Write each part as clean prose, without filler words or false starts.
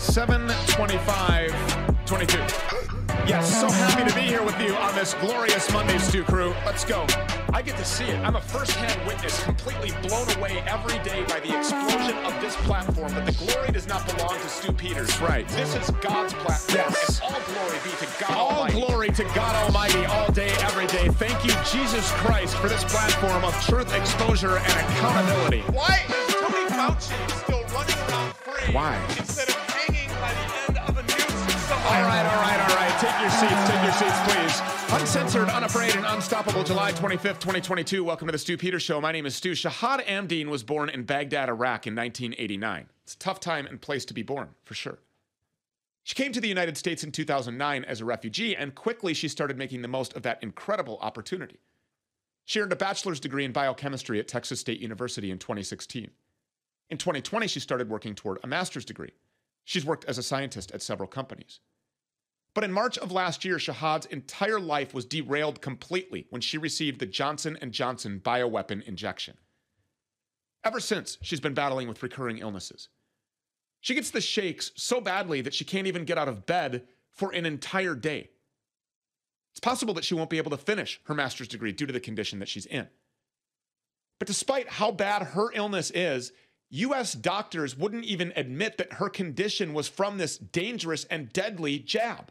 7:25:22. Yes, so happy to be here with you on this glorious Monday, Stu Crew. Let's go. I get to see it. I'm a first-hand witness, completely blown away every day by the explosion of this platform. But the glory does not belong to Stu Peters. That's right. This is God's platform. Yes. And all glory be to God All Almighty. glory to God Almighty all day, every day. Thank you, Jesus Christ, for this platform of truth, exposure, and accountability. Why is Tony Fauci still running around free Why? instead of hanging by the end of a noose somewhere? All right. Take your seats, please. Uncensored, unafraid, and unstoppable, July 25th, 2022. Welcome to the Stu Peters Show. My name is Stu. Shahad Amdeen was born in Baghdad, Iraq in 1989. It's a tough time and place to be born, for sure. She came to the United States in 2009 as a refugee, and quickly she started making the most of that incredible opportunity. She earned a bachelor's degree in biochemistry at Texas State University in 2016. In 2020, she started working toward a master's degree. She's worked as a scientist at several companies. But in March of last year, Shahad's entire life was derailed completely when she received the Johnson & Johnson bioweapon injection. Ever since, she's been battling with recurring illnesses. She gets the shakes so badly that she can't even get out of bed for an entire day. It's possible that she won't be able to finish her master's degree due to the condition that she's in. But despite how bad her illness is, U.S. doctors wouldn't even admit that her condition was from this dangerous and deadly jab.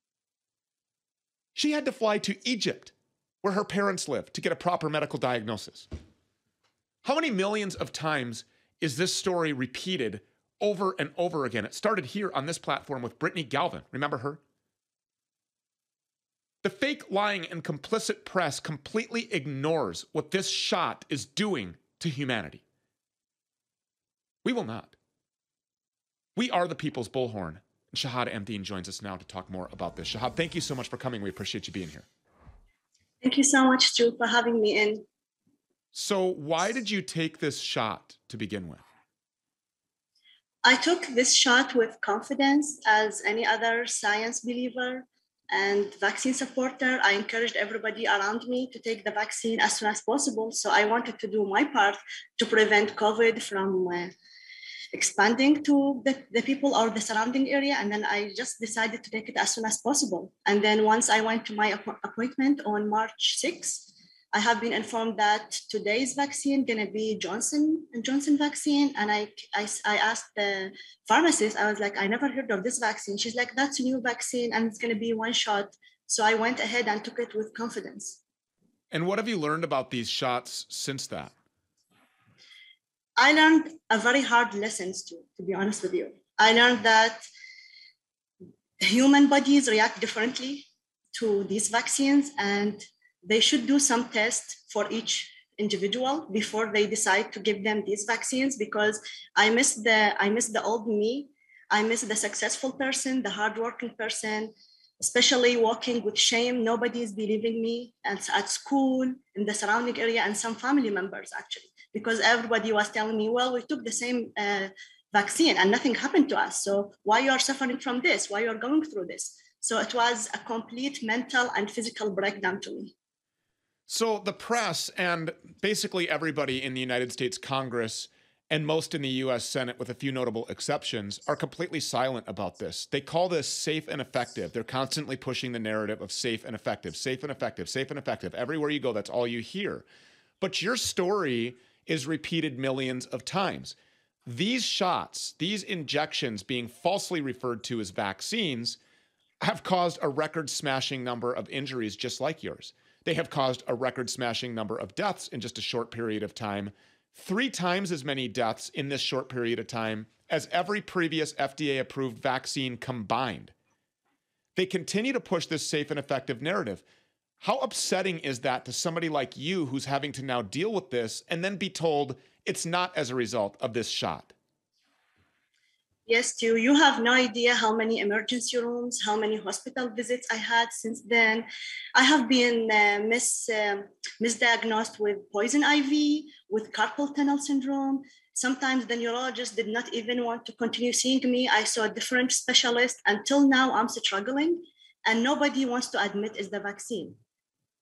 She had to fly to Egypt, where her parents live, to get a proper medical diagnosis. How many millions of times is this story repeated over and over again? It started here on this platform with Brittany Galvin. Remember her? The fake, lying, and complicit press completely ignores what this shot is doing to humanity. We will not. We are the people's bullhorn. And Shahad Amdeen joins us now to talk more about this. Shahad, thank you so much for coming. We appreciate you being here. Thank you so much, Stu, for having me in. So why did you take this shot to begin with? I took this shot with confidence as any other science believer and vaccine supporter. I encouraged everybody around me to take the vaccine as soon as possible. So I wanted to do my part to prevent COVID from expanding to the people or the surrounding area. And then I just decided to take it as soon as possible. And then once I went to my appointment on March 6th, I have been informed that today's vaccine gonna be Johnson & Johnson vaccine. And I asked the pharmacist, I was like, I never heard of this vaccine. She's like, that's a new vaccine and it's gonna be one shot. So I went ahead and took it with confidence. And what have you learned about these shots since that? I learned a very hard lesson, to be honest with you. I learned that human bodies react differently to these vaccines, and they should do some tests for each individual before they decide to give them these vaccines, because I miss the old me. I miss the successful person, the hardworking person, especially walking with shame. Nobody is believing me at school, in the surrounding area, and some family members actually, because everybody was telling me, well, we took the same vaccine and nothing happened to us. So why you are suffering from this? Why you are going through this? So it was a complete mental and physical breakdown to me. So the press and basically everybody in the United States Congress and most in the U.S. Senate, with a few notable exceptions, are completely silent about this. They call this safe and effective. They're constantly pushing the narrative of safe and effective, safe and effective, safe and effective. Everywhere you go, that's all you hear. But your story is repeated millions of times. These shots, these injections being falsely referred to as vaccines, have caused a record-smashing number of injuries just like yours. They have caused a record-smashing number of deaths in just a short period of time, 3 times as many deaths in this short period of time as every previous FDA-approved vaccine combined. They continue to push this safe and effective narrative. How upsetting is that to somebody like you who's having to now deal with this and then be told it's not as a result of this shot? Yes, Stu, you have no idea how many emergency rooms, how many hospital visits I had since then. I have been misdiagnosed with poison ivy, with carpal tunnel syndrome. Sometimes the neurologist did not even want to continue seeing me. I saw a different specialist. Until now, I'm struggling, and nobody wants to admit it's the vaccine.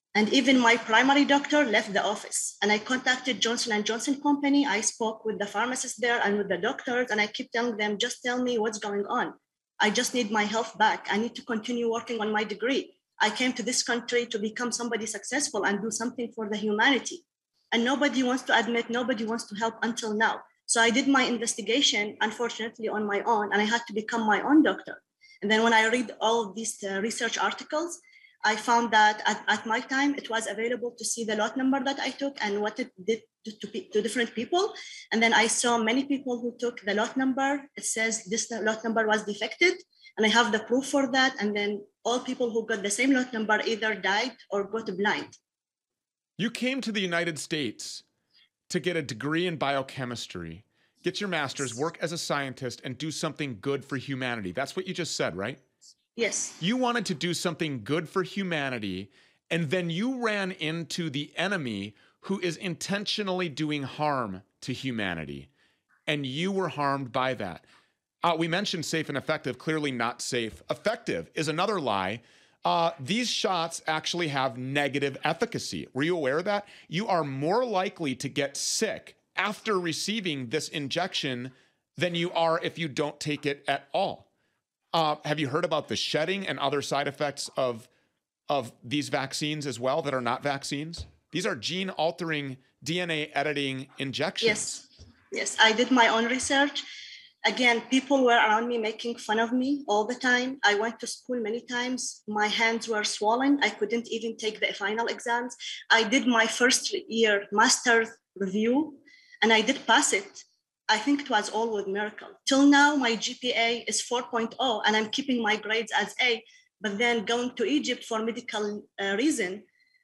And even my primary doctor left the office. And I contacted Johnson & Johnson company. I spoke with the pharmacists there and with the doctors. And I keep telling them, just tell me what's going on. I just need my health back. I need to continue working on my degree. I came to this country to become somebody successful and do something for the humanity. And nobody wants to admit, nobody wants to help until now. So I did my investigation, unfortunately, on my own, and I had to become my own doctor. And then when I read all of these research articles, I found that at my time, it was available to see the lot number that I took and what it did to different people. And then I saw many people who took the lot number. It says this lot number was defected, and I have the proof for that. And then all people who got the same lot number either died or got blind. You came to the United States to get a degree in biochemistry, get your master's, work as a scientist, and do something good for humanity. That's what you just said, right? Yes. You wanted to do something good for humanity, and then you ran into the enemy who is intentionally doing harm to humanity, and you were harmed by that. We mentioned safe and effective, clearly not safe. Effective is another lie. These shots actually have negative efficacy. Were you aware of that? You are more likely to get sick after receiving this injection than you are if you don't take it at all. Have you heard about the shedding and other side effects of these vaccines as well that are not vaccines? These are gene-altering, DNA-editing injections. Yes, I did my own research. Again, people were around me making fun of me all the time. I went to school many times. My hands were swollen. I couldn't even take the final exams. I did my first year master's review, and I did pass it. I think it was all with miracle. Till now, my GPA is 4.0, and I'm keeping my grades as A. But then going to Egypt for medical reason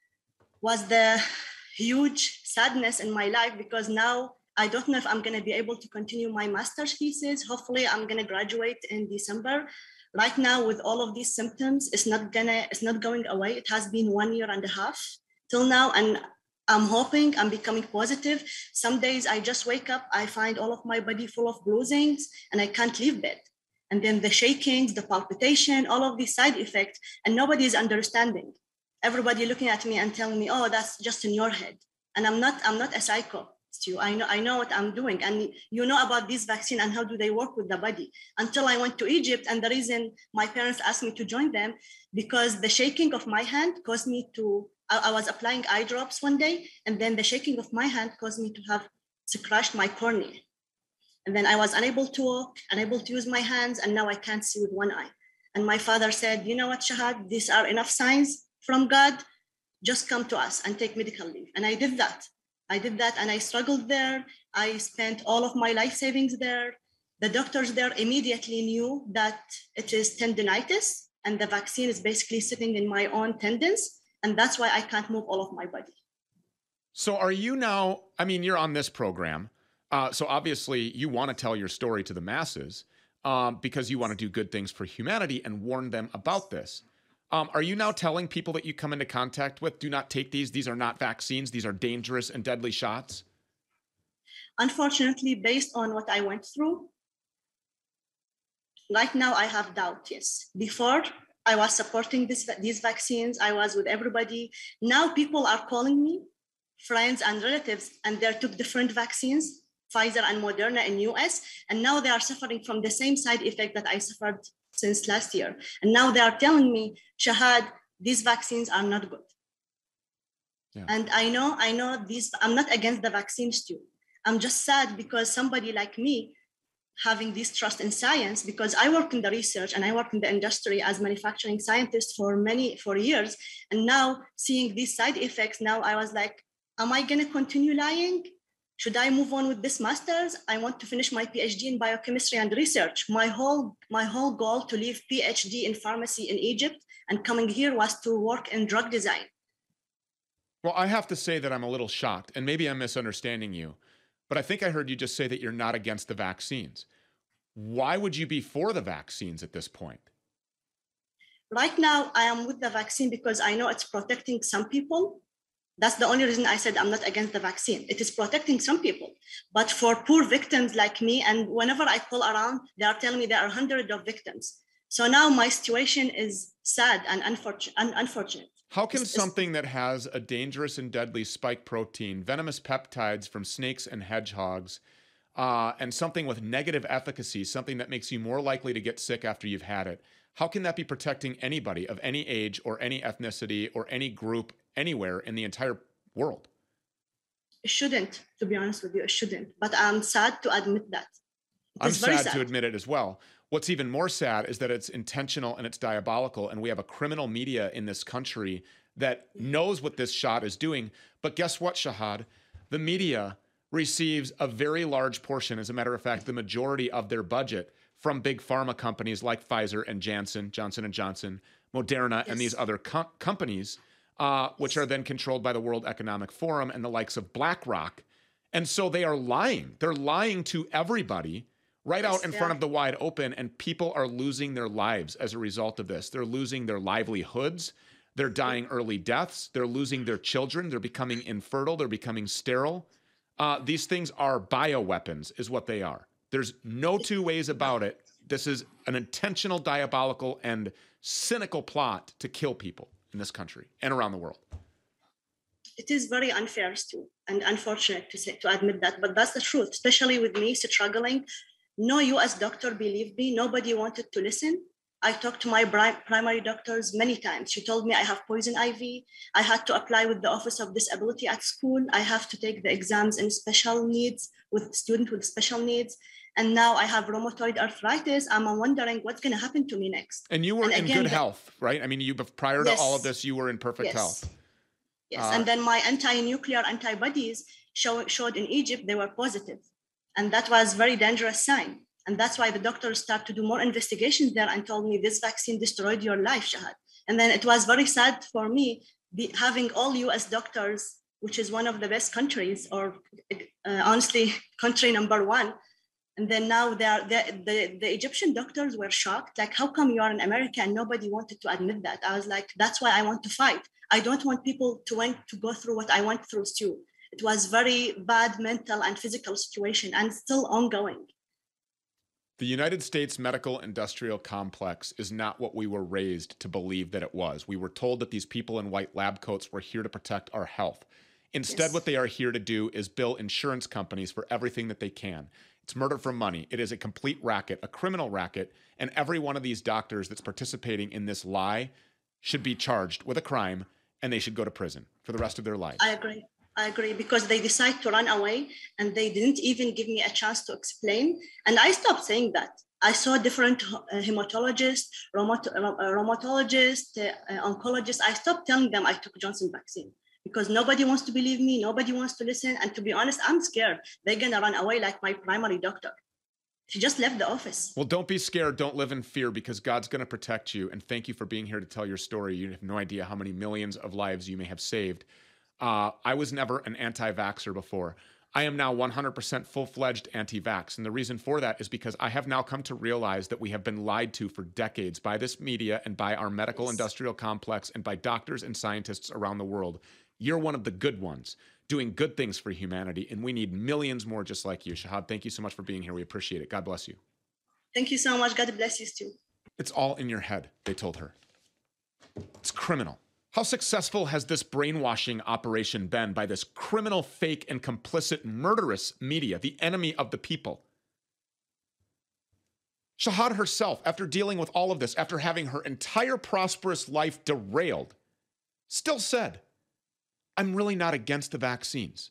was the huge sadness in my life, because now I don't know if I'm going to be able to continue my master's thesis. Hopefully, I'm going to graduate in December. Right now, with all of these symptoms, it's not going away. It has been 1.5 years till now, and I'm hoping I'm becoming positive. Some days I just wake up, I find all of my body full of bruisings, and I can't leave bed. And then the shakings, the palpitation, all of these side effects, and nobody is understanding. Everybody looking at me and telling me, "Oh, that's just in your head." And I'm not a psycho. I know what I'm doing. And you know about this vaccine and how do they work with the body. Until I went to Egypt, and the reason my parents asked me to join them, because the shaking of my hand caused me to, I was applying eye drops one day, and then the shaking of my hand caused me to have scratched my cornea. And then I was unable to walk, unable to use my hands, and now I can't see with one eye. And my father said, "You know what, Shahad, these are enough signs from God. Just come to us and take medical leave." And I did that. And I struggled there. I spent all of my life savings there. The doctors there immediately knew that it is tendinitis, and the vaccine is basically sitting in my own tendons. And that's why I can't move all of my body. So are you now, I mean, you're on this program. So obviously you want to tell your story to the masses because you want to do good things for humanity and warn them about this. Are you now telling people that you come into contact with, do not take these? These are not vaccines. These are dangerous and deadly shots? Unfortunately, based on what I went through, right now I have doubt, yes. Before, I was supporting these vaccines. I was with everybody. Now people are calling me, friends and relatives, and they took different vaccines, Pfizer and Moderna in US, and now they are suffering from the same side effect that I suffered since last year. And now they are telling me, "Shahad, these vaccines are not good." Yeah. And I know these, I'm not against the vaccines too. I'm just sad because somebody like me having this trust in science, because I work in the research and I work in the industry as manufacturing scientist for years. And now seeing these side effects, now I was like, am I going to continue lying? Should I move on with this master's? I want to finish my PhD in biochemistry and research. My whole goal to leave PhD in pharmacy in Egypt and coming here was to work in drug design. Well, I have to say that I'm a little shocked, and maybe I'm misunderstanding you, but I think I heard you just say that you're not against the vaccines. Why would you be for the vaccines at this point? Right now, I am with the vaccine because I know it's protecting some people. That's the only reason I said I'm not against the vaccine. It is protecting some people. But for poor victims like me, and whenever I call around, they are telling me there are hundreds of victims. So now my situation is sad and unfortunate. How can something that has a dangerous and deadly spike protein, venomous peptides from snakes and hedgehogs, and something with negative efficacy, something that makes you more likely to get sick after you've had it, how can that be protecting anybody of any age or any ethnicity or any group anywhere in the entire world? It shouldn't, to be honest with you, it shouldn't. But I'm sad to admit that. I'm sad to admit it as well. What's even more sad is that it's intentional and it's diabolical, and we have a criminal media in this country that knows what this shot is doing. But guess what, Shahad? The media receives a very large portion, as a matter of fact, the majority of their budget from big pharma companies like Pfizer and Johnson & Johnson, Moderna, and these other companies, which are then controlled by the World Economic Forum and the likes of BlackRock. And so they are lying. They're lying to everybody right out in front of the wide open, and people are losing their lives as a result of this. They're losing their livelihoods. They're dying early deaths. They're losing their children. They're becoming infertile. They're becoming sterile. These things are bioweapons, is what they are. There's no two ways about it. This is an intentional, diabolical, and cynical plot to kill people in this country and around the world. It is very unfair, Stu, and unfortunate to admit that, but that's the truth, especially with me struggling. No US doctor believed me. Nobody wanted to listen. I talked to my primary doctors many times. She told me I have poison ivy. I had to apply with the Office of Disability at school. I have to take the exams in special needs with students with special needs. And now I have rheumatoid arthritis. I'm wondering what's going to happen to me next. And you were in good health, right? I mean, prior to all of this, you were in perfect health. Yes, and then my anti-nuclear antibodies showed in Egypt, they were positive. And that was a very dangerous sign. And that's why the doctors started to do more investigations there and told me this vaccine destroyed your life, Shahad. And then it was very sad for me having all US doctors, which is one of the best countries, or honestly, country number one. And then now the Egyptian doctors were shocked. Like, how come you are in America? And nobody wanted to admit that. I was like, that's why I want to fight. I don't want people to go through what I went through too. It was very bad mental and physical situation and still ongoing. The United States medical industrial complex is not what we were raised to believe that it was. We were told that these people in white lab coats were here to protect our health. Instead, what they are here to do is bill insurance companies for everything that they can. It's murder for money. It is a complete racket, a criminal racket, and every one of these doctors that's participating in this lie should be charged with a crime, and they should go to prison for the rest of their lives. I agree, because they decide to run away and they didn't even give me a chance to explain. And I stopped saying that. I saw different hematologists, rheumatologists, oncologists. I stopped telling them I took Johnson vaccine because nobody wants to believe me. Nobody wants to listen. And to be honest, I'm scared. They're going to run away like my primary doctor. She just left the office. Well, don't be scared. Don't live in fear, because God's going to protect you. And thank you for being here to tell your story. You have no idea how many millions of lives you may have saved. I was never an anti-vaxxer before. I am now 100% full-fledged anti-vax. And the reason for that is because I have now come to realize that we have been lied to for decades by this media and by our medical industrial complex and by doctors and scientists around the world. You're one of the good ones doing good things for humanity, and we need millions more just like you. Shahad, thank you so much for being here. We appreciate it. God bless you. Thank you so much. God bless you too. It's all in your head, they told her. It's criminal. How successful has this brainwashing operation been by this criminal, fake, and complicit, murderous media, the enemy of the people? Shahad herself, after dealing with all of this, after having her entire prosperous life derailed, still said, I'm really not against the vaccines.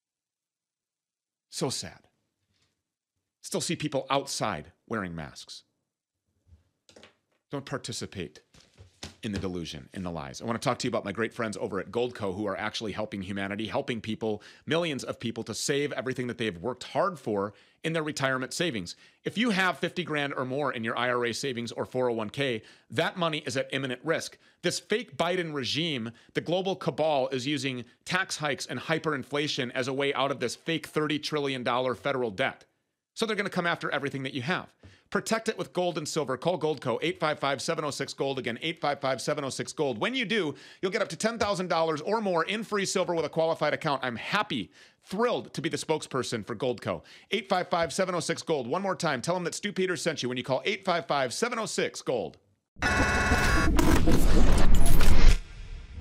So sad. Still see people outside wearing masks. Don't participate in the delusion, in the lies. I want to talk to you about my great friends over at Goldco, who are actually helping humanity, helping people, millions of people, to save everything that they have worked hard for in their retirement savings. If you have 50 grand or more in your IRA savings or 401k, that money is at imminent risk. This fake Biden regime, the global cabal, is using tax hikes and hyperinflation as a way out of this fake $30 trillion federal debt. So they're going to come after everything that you have. Protect it with gold and silver. Call Goldco, 855-706-GOLD. Again, 855-706-GOLD. When you do, you'll get up to $10,000 or more in free silver with a qualified account. I'm happy, thrilled to be the spokesperson for Goldco. 855-706-GOLD. One more time, tell them that Stu Peters sent you when you call 855-706-GOLD.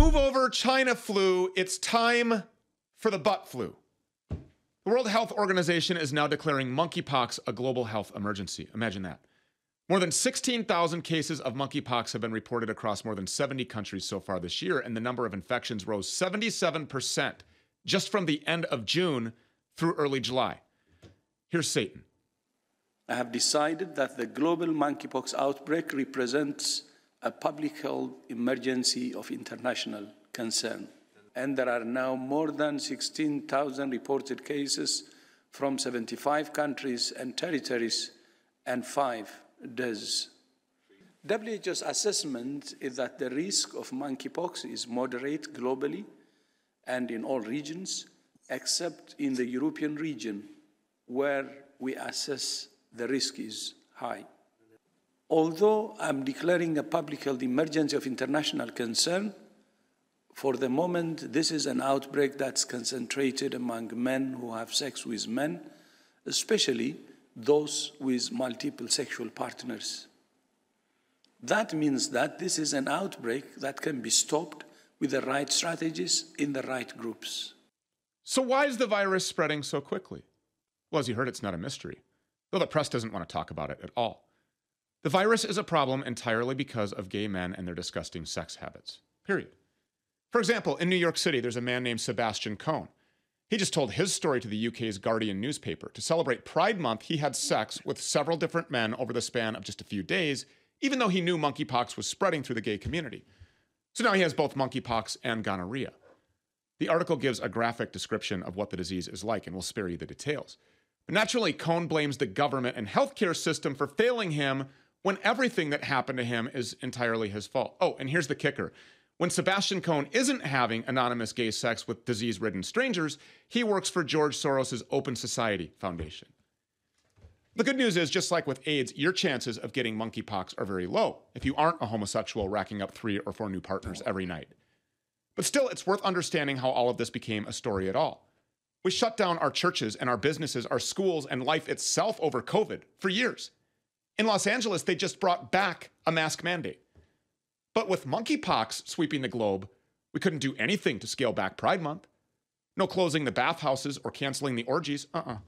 Move over, China flu. It's time for the butt flu. The World Health Organization is now declaring monkeypox a global health emergency. Imagine that. More than 16,000 cases of monkeypox have been reported across more than 70 countries so far this year, and the number of infections rose 77% just from the end of June through early July. Here's Satan. I have decided that the global monkeypox outbreak represents a public health emergency of international concern. And there are now more than 16,000 reported cases from 75 countries and territories and 5 deaths. WHO's assessment is that the risk of monkeypox is moderate globally and in all regions, except in the European region, where we assess the risk is high. Although I'm declaring a public health emergency of international concern, for the moment, this is an outbreak that's concentrated among men who have sex with men, especially those with multiple sexual partners. That means that this is an outbreak that can be stopped with the right strategies in the right groups. So why is the virus spreading so quickly? Well, as you heard, it's not a mystery, though the press doesn't want to talk about it at all. The virus is a problem entirely because of gay men and their disgusting sex habits, period. For example, in New York City, there's a man named Sebastian Cohn. He just told his story to the UK's Guardian newspaper. To celebrate Pride Month, he had sex with several different men over the span of just a few days, even though he knew monkeypox was spreading through the gay community. So now he has both monkeypox and gonorrhea. The article gives a graphic description of what the disease is like, and we'll spare you the details. But naturally, Cohn blames the government and healthcare system for failing him when everything that happened to him is entirely his fault. Oh, and here's the kicker. When Sebastian Cohn isn't having anonymous gay sex with disease-ridden strangers, he works for George Soros' Open Society Foundation. The good news is, just like with AIDS, your chances of getting monkeypox are very low if you aren't a homosexual racking up 3 or 4 new partners every night. But still, it's worth understanding how all of this became a story at all. We shut down our churches and our businesses, our schools, and life itself over COVID for years. In Los Angeles, they just brought back a mask mandate. But with monkeypox sweeping the globe, we couldn't do anything to scale back Pride Month. No closing the bathhouses or canceling the orgies.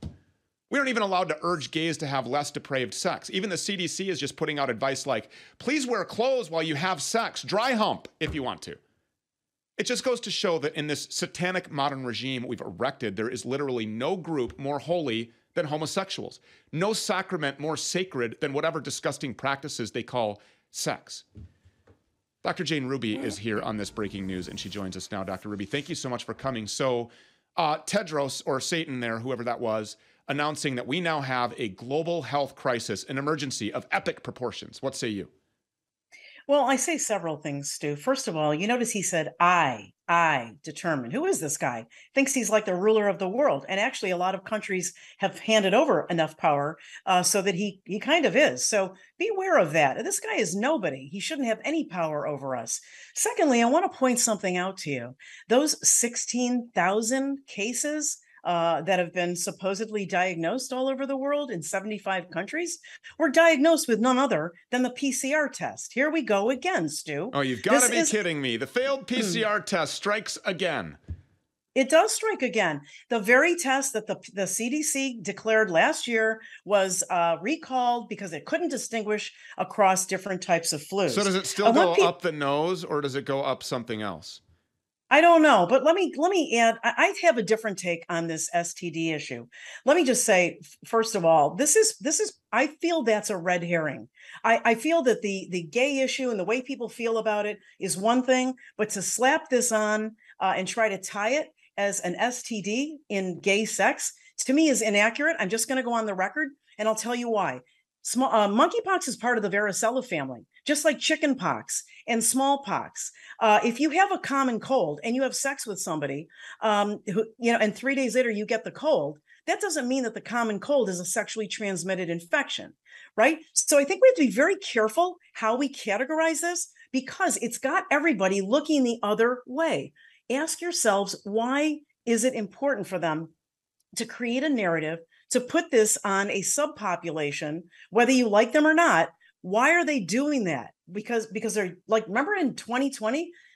We aren't even allowed to urge gays to have less depraved sex. Even the CDC is just putting out advice like, please wear clothes while you have sex. Dry hump if you want to. It just goes to show that in this satanic modern regime we've erected, there is literally no group more holy than homosexuals. No sacrament more sacred than whatever disgusting practices they call sex. Dr. Jane Ruby is here on this breaking news, and she joins us now. Dr. Ruby, thank you so much for coming. So Tedros, or Satan there, whoever that was, announcing that we now have a global health crisis, an emergency of epic proportions. What say you? Well, I say several things, Stu. First of all, you notice he said, I determine. Who is this guy? Thinks he's like the ruler of the world. And actually, a lot of countries have handed over enough power so that he kind of is. So beware of that. This guy is nobody. He shouldn't have any power over us. Secondly, I want to point something out to you. Those 16,000 cases that have been supposedly diagnosed all over the world in 75 countries were diagnosed with none other than the PCR test. Here we go again, Stu. Oh, you've got to be kidding me. The failed PCR test strikes again. It does strike again. The very test that the CDC declared last year was recalled because it couldn't distinguish across different types of flus. So does it still go up the nose, or does it go up something else? I don't know, but let me add, I have a different take on this STD issue. Let me just say, first of all, this is I feel that's a red herring. I feel that the gay issue and the way people feel about it is one thing, but to slap this on and try to tie it as an STD in gay sex, to me is inaccurate. I'm just going to go on the record and I'll tell you why. Monkeypox is part of the varicella family, just like chickenpox and smallpox. If you have a common cold and you have sex with somebody, and 3 days later you get the cold, that doesn't mean that the common cold is a sexually transmitted infection, right? So I think we have to be very careful how we categorize this because it's got everybody looking the other way. Ask yourselves, why is it important for them to create a narrative to put this on a subpopulation, whether you like them or not? Why are they doing that? Because they're like, remember in 2020,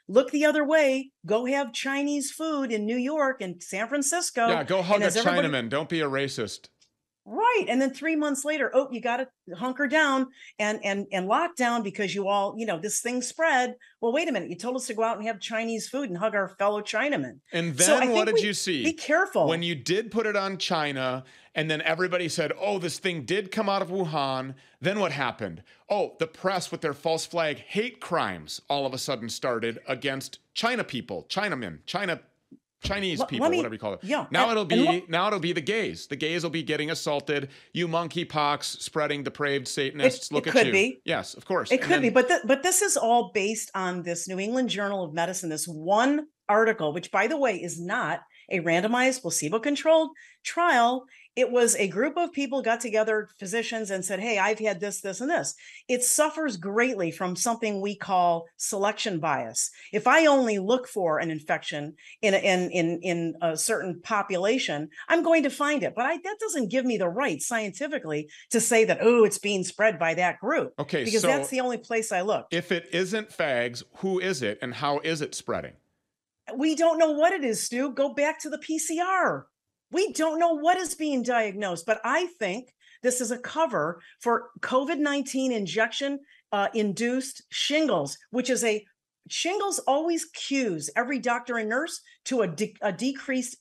look the other way, go have Chinese food in New York and San Francisco. Yeah, go hug a Chinaman. Don't be a racist. Right. And then 3 months later, oh, you got to hunker down and lock down because you all, this thing spread. Well, wait a minute. You told us to go out and have Chinese food and hug our fellow Chinamen. And then what did you see? Be careful. When you did put it on China and then everybody said, oh, this thing did come out of Wuhan. Then what happened? Oh, the press with their false flag hate crimes all of a sudden started against China people, Chinamen, Chinese people, whatever you call it. Yeah. Now it'll be the gays. The gays will be getting assaulted. You monkeypox spreading depraved Satanists. Look at you. It could be. Yes, of course. It could be. But this is all based on this New England Journal of Medicine, this one article, which, by the way, is not a randomized placebo-controlled trial. It was a group of people got together, physicians, and said, hey, I've had this, this, and this. It suffers greatly from something we call selection bias. If I only look for an infection in a certain population, I'm going to find it. But that doesn't give me the right scientifically to say that, oh, it's being spread by that group. Okay, because so that's the only place I look. If it isn't fags, who is it and how is it spreading? We don't know what it is, Stu. Go back to the PCR. We don't know what is being diagnosed, but I think this is a cover for COVID-19 injection induced shingles, which is shingles always cues every doctor and nurse to a decreased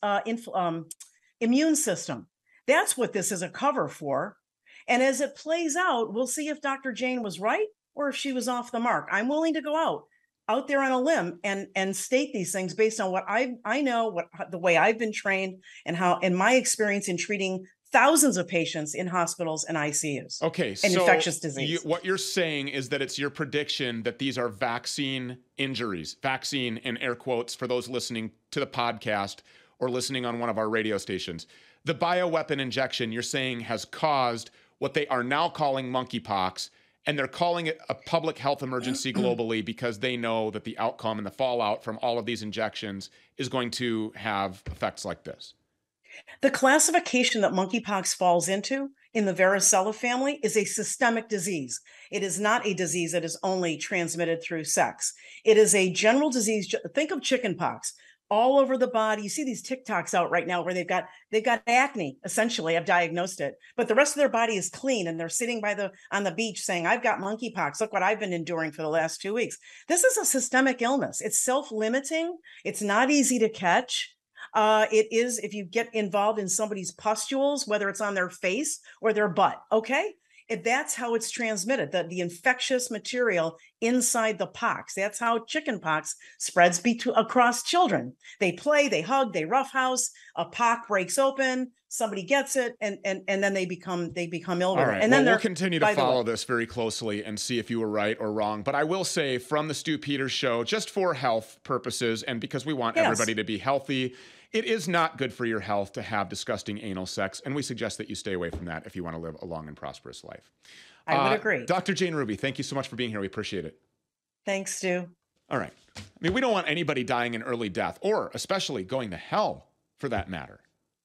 immune system. That's what this is a cover for. And as it plays out, we'll see if Dr. Jane was right or if she was off the mark. I'm willing to go out there on a limb and state these things based on what I know, the way I've been trained and how, in my experience in treating thousands of patients in hospitals and ICUs. Okay, and so infectious disease. What you're saying is that it's your prediction that these are vaccine injuries, vaccine in air quotes for those listening to the podcast or listening on one of our radio stations. The bioweapon injection, you're saying, has caused what they are now calling monkeypox. And they're calling it a public health emergency globally because they know that the outcome and the fallout from all of these injections is going to have effects like this. The classification that monkeypox falls into in the varicella family is a systemic disease. It is not a disease that is only transmitted through sex. It is a general disease. Think of chickenpox. All over the body. You see these TikToks out right now where they've got acne, essentially. I've diagnosed it, but the rest of their body is clean and they're sitting on the beach saying, I've got monkeypox. Look what I've been enduring for the last 2 weeks. This is a systemic illness. It's self-limiting. It's not easy to catch. It is if you get involved in somebody's pustules, whether it's on their face or their butt. Okay. That's how it's transmitted, the infectious material inside the pox. That's how chickenpox spreads across children. They play, they hug, they roughhouse, a pock breaks open, somebody gets it, and then they become ill. All right. And then we'll continue to follow this very closely and see if you were right or wrong. But I will say from the Stu Peters Show, just for health purposes and because we want everybody to be healthy, it is not good for your health to have disgusting anal sex, and we suggest that you stay away from that if you want to live a long and prosperous life. I would agree. Dr. Jane Ruby, thank you so much for being here. We appreciate it. Thanks, Stu. All right. I mean, we don't want anybody dying an early death, or especially going to hell, for that matter.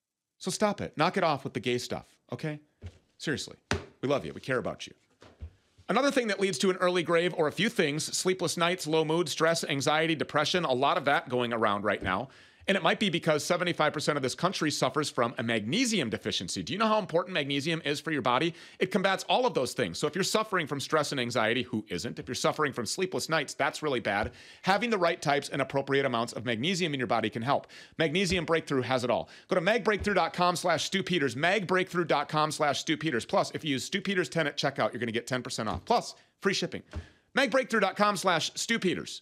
So stop it. Knock it off with the gay stuff, okay? Seriously. We love you. We care about you. Another thing that leads to an early grave, or a few things, sleepless nights, low mood, stress, anxiety, depression, a lot of that going around right now. And it might be because 75% of this country suffers from a magnesium deficiency. Do you know how important magnesium is for your body? It combats all of those things. So if you're suffering from stress and anxiety, who isn't? If you're suffering from sleepless nights, that's really bad. Having the right types and appropriate amounts of magnesium in your body can help. Magnesium Breakthrough has it all. Go to magbreakthrough.com/StuPeters, magbreakthrough.com/StuPeters. Plus, if you use Stu Peters 10 at checkout, you're going to get 10% off. Plus, free shipping. magbreakthrough.com/StuPeters.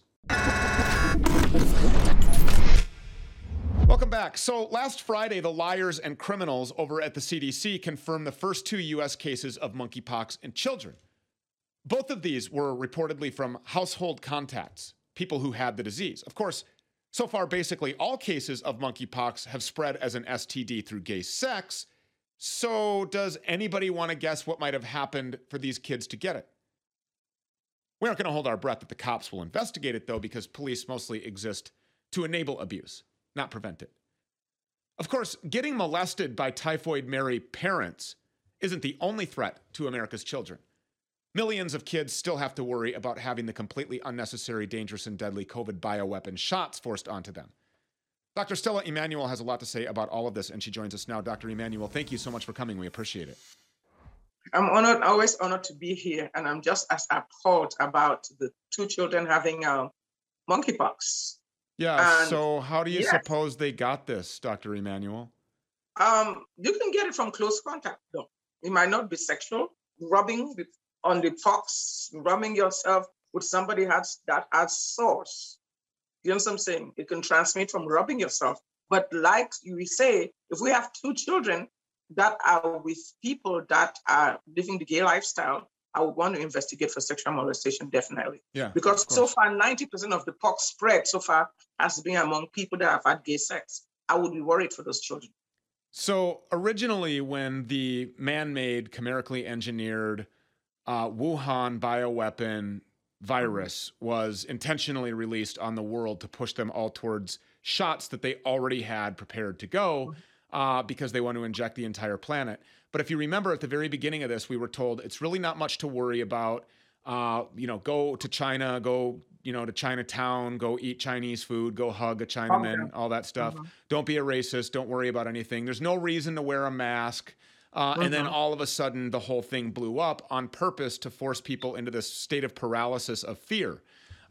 Welcome back. So last Friday, the liars and criminals over at the CDC confirmed the first 2 U.S. cases of monkeypox in children. Both of these were reportedly from household contacts, people who had the disease. Of course, so far, basically all cases of monkeypox have spread as an STD through gay sex. So does anybody want to guess what might have happened for these kids to get it? We aren't going to hold our breath that the cops will investigate it, though, because police mostly exist to enable abuse, not prevent it. Of course, getting molested by Typhoid Mary parents isn't the only threat to America's children. millions of kids still have to worry about having the completely unnecessary, dangerous, and deadly COVID bioweapon shots forced onto them. Dr. Stella Immanuel has a lot to say about all of this, and she joins us now. Dr. Immanuel, thank you so much for coming. We appreciate it. I'm honored, always honored to be here, and I'm just as appalled about the 2 children having monkeypox. Yeah, so how do you suppose they got this, Dr. Immanuel? You can get it from close contact, though. It might not be sexual. Rubbing on the pox, rubbing yourself with somebody that has sores. You know what I'm saying? It can transmit from rubbing yourself. But like we say, if we have 2 children that are with people that are living the gay lifestyle, I would want to investigate for sexual molestation, definitely. Yeah. Because so far, 90% of the pox spread so far has been among people that have had gay sex. I would be worried for those children. So originally, when the man-made, chimerically engineered Wuhan bioweapon virus was intentionally released on the world to push them all towards shots that they already had prepared to go because they want to inject the entire planet. But if you remember at the very beginning of this, we were told it's really not much to worry about. Go to China, go to Chinatown, go eat Chinese food, go hug a Chinaman, all that stuff. Don't be a racist. Don't worry about anything. There's no reason to wear a mask. And then all of a sudden, the whole thing blew up on purpose to force people into this state of paralysis of fear.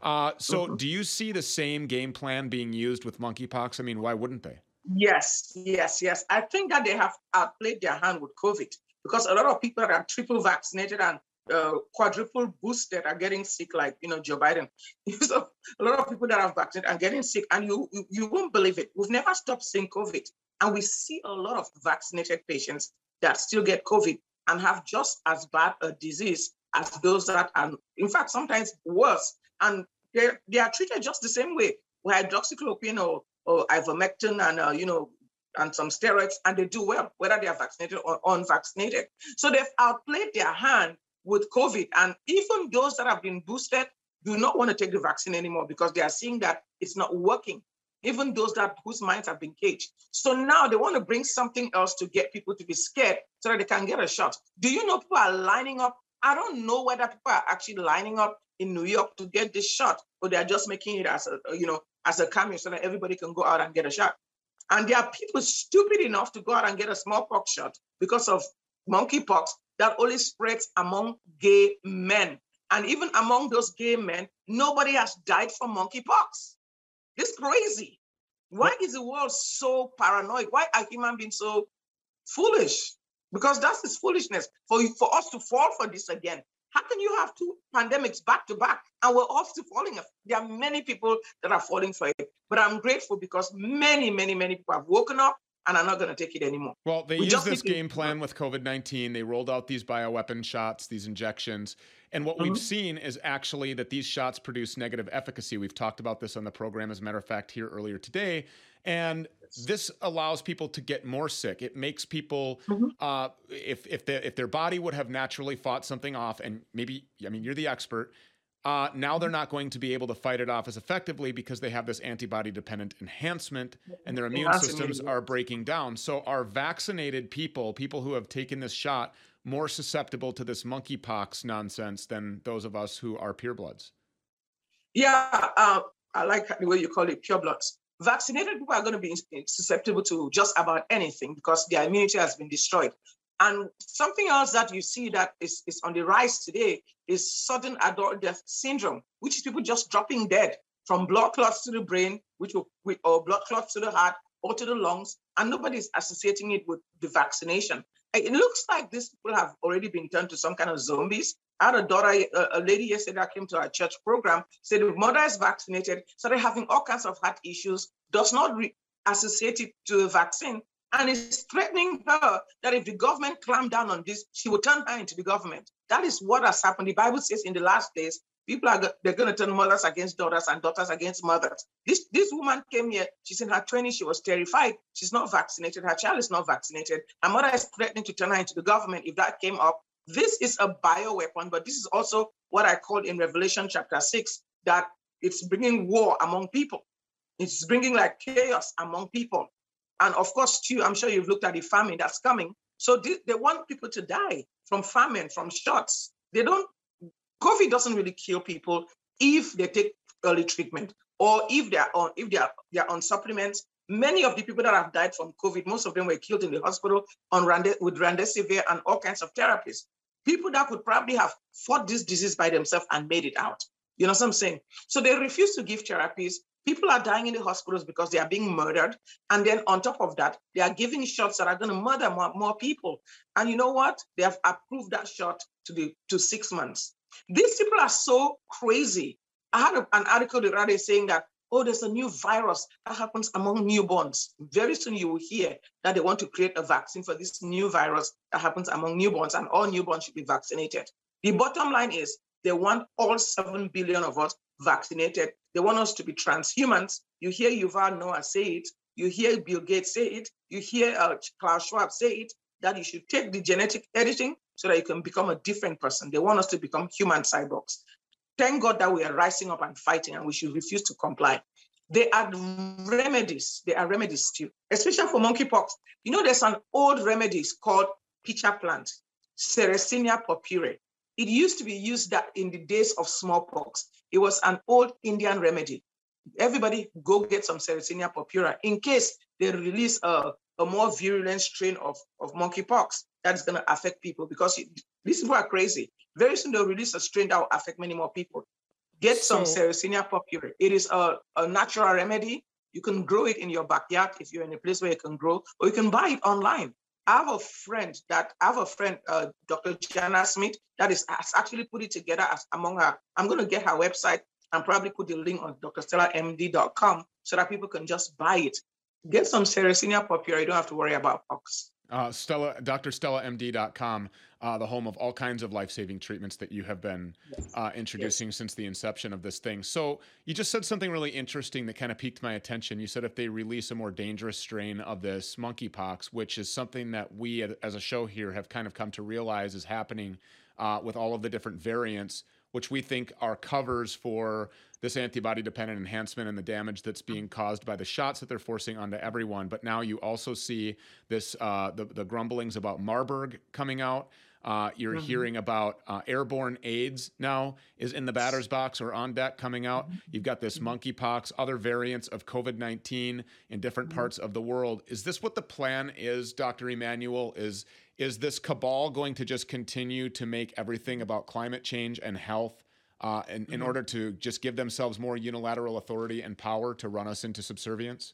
So do you see the same game plan being used with monkeypox? I mean, why wouldn't they? Yes. I think that they have outplayed their hand with COVID because a lot of people that are triple vaccinated and quadruple boosted are getting sick, like Joe Biden. So a lot of people that are vaccinated are getting sick, and you won't believe it. We've never stopped seeing COVID, and we see a lot of vaccinated patients that still get COVID and have just as bad a disease as those that are, in fact, sometimes worse, and they are treated just the same way with hydroxychloroquine or ivermectin and and some steroids, and they do well, whether they are vaccinated or unvaccinated. So they've outplayed their hand with COVID. And even those that have been boosted do not want to take the vaccine anymore because they are seeing that it's not working. Even those whose minds have been caged. So now they want to bring something else to get people to be scared so that they can get a shot. Do you know people are lining up? I don't know whether people are actually lining up in New York to get this shot, or they're just making it as a cameo so that everybody can go out and get a shot. And there are people stupid enough to go out and get a smallpox shot because of monkeypox that only spreads among gay men. And even among those gay men, nobody has died from monkeypox. It's crazy. Why is the world so paranoid? Why are human beings so foolish? Because that's this foolishness for us to fall for this again. How can you have 2 pandemics back to back and we're all still falling? There are many people that are falling for it, but I'm grateful because many, many, many people have woken up and are not going to take it anymore. Well, they used this game plan with COVID-19. They rolled out these bioweapon shots, these injections. And what we've seen is actually that these shots produce negative efficacy. We've talked about this on the program, as a matter of fact, here earlier today. And this allows people to get more sick. It makes people, if their body would have naturally fought something off, and maybe, you're the expert, now they're not going to be able to fight it off as effectively because they have this antibody-dependent enhancement and their immune systems are breaking down. So are vaccinated people who have taken this shot, more susceptible to this monkeypox nonsense than those of us who are purebloods? Yeah, I like the way you call it purebloods. Vaccinated people are going to be susceptible to just about anything because their immunity has been destroyed. And something else that you see that is on the rise today is sudden adult death syndrome, which is people just dropping dead from blood clots to the brain, or blood clots to the heart or to the lungs, and nobody's associating it with the vaccination. It looks like these people have already been turned to some kind of zombies. I had a daughter, a lady yesterday that came to our church program, said the mother is vaccinated, started having all kinds of heart issues, does not associate it to a vaccine, and is threatening her that if the government clamp down on this, she will turn her into the government. That is what has happened. The Bible says in the last days, they're going to turn mothers against daughters and daughters against mothers. This woman came here. She's in her 20s. She was terrified. She's not vaccinated. Her child is not vaccinated. Her mother is threatening to turn her into the government if that came up. This is a bioweapon, but this is also what I call in Revelation chapter 6, that it's bringing war among people. It's bringing like chaos among people. And of course, too, I'm sure you've looked at the famine that's coming. So they want people to die from famine, from shots. They don't COVID doesn't really kill people if they take early treatment or if they are on supplements. Many of the people that have died from COVID, most of them were killed in the hospital with remdesivir and all kinds of therapies. People that could probably have fought this disease by themselves and made it out. You know what I'm saying? So they refuse to give therapies. People are dying in the hospitals because they are being murdered. And then on top of that, they are giving shots that are going to murder more people. And you know what? They have approved that shot to 6 months. These people are so crazy. I had an article the other day saying that, oh, there's a new virus that happens among newborns. Very soon you will hear that they want to create a vaccine for this new virus that happens among newborns, and all newborns should be vaccinated. The bottom line is they want all 7 billion of us vaccinated. They want us to be transhumans. You hear Yuval Noah say it. You hear Bill Gates say it. You hear Klaus Schwab say it, that you should take the genetic editing so that you can become a different person. They want us to become human cyborgs. Thank God that we are rising up and fighting, and we should refuse to comply. There are remedies. There are remedies too, especially for monkeypox. You know, there's an old remedy called pitcher plant, Sericina purpurea. It used to be used that in the days of smallpox. It was an old Indian remedy. Everybody go get some Sericina purpurea in case they release a more virulent strain of monkeypox that is going to affect people, because these people are crazy. Very soon they'll release a strain that will affect many more people. Get some Sericina purpurea. It is a natural remedy. You can grow it in your backyard if you're in a place where you can grow, or you can buy it online. I have a friend, Dr. Jana Smith, that has actually put it together among her. I'm going to get her website and probably put the link on drstellamd.com so that people can just buy it. Get some Sericina purpurea. You don't have to worry about pox. drstellamd.com, the home of all kinds of life-saving treatments that you have been introducing since the inception of this thing. So you just said something really interesting that kind of piqued my attention. You said if they release a more dangerous strain of this monkeypox, which is something that we as a show here have kind of come to realize is happening with all of the different variants, which we think are covers for this antibody-dependent enhancement and the damage that's being caused by the shots that they're forcing onto everyone. But now you also see this the grumblings about Marburg coming out. You're hearing about airborne AIDS now is in the batter's box or on deck coming out. You've got this monkeypox, other variants of COVID-19 in different parts of the world. Is this what the plan is, Dr. Emanuel? Is this cabal going to just continue to make everything about climate change and health in order to just give themselves more unilateral authority and power to run us into subservience?